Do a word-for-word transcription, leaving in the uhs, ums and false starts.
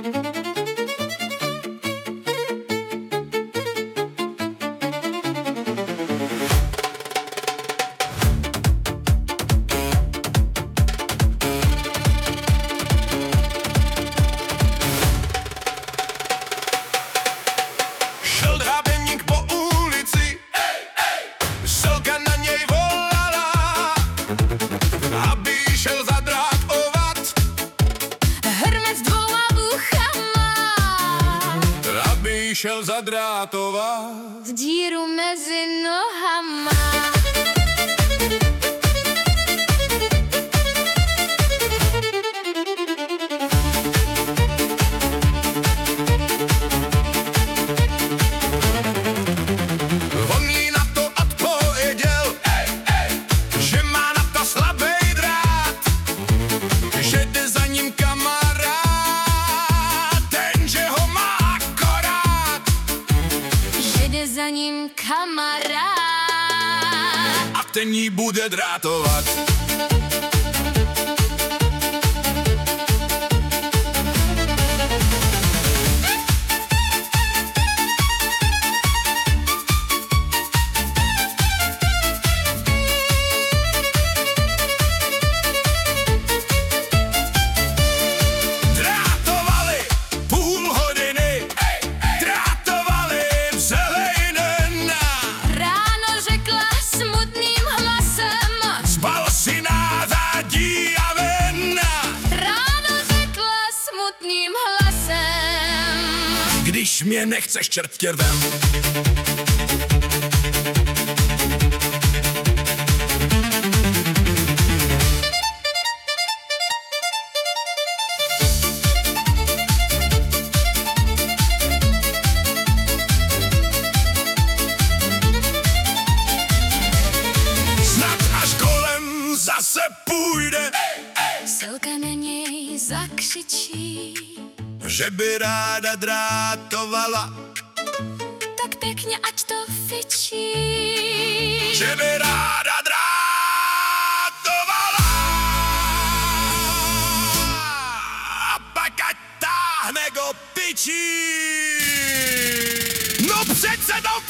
Šel drábeník po ulici, Selka na něj volala, aby šel zadrátovat. Hrnec dvouma uchama, Aby šel zadrátovat. díru mezi nohama. On jí na to odpověděl, že má na to slabý drát, že jde za ním kamarád, ten, že ho má akorát. Že jde za ním kamarád. A ten jí bude drátovat. Drátovali půl hodiny, drátovali celý den. Ráno řekla smutným hlasem, Spal si na zádí a ven. ráno řekla smutným hlasem. Když mě nechceš, čert tě rvem. Snad až kolem zase půjde, Selka na něj zakřičí, že by ráda drátovala, tak pěkně ať to fičí. že by ráda drátovala. A pak ať táhne go pičí. No přece to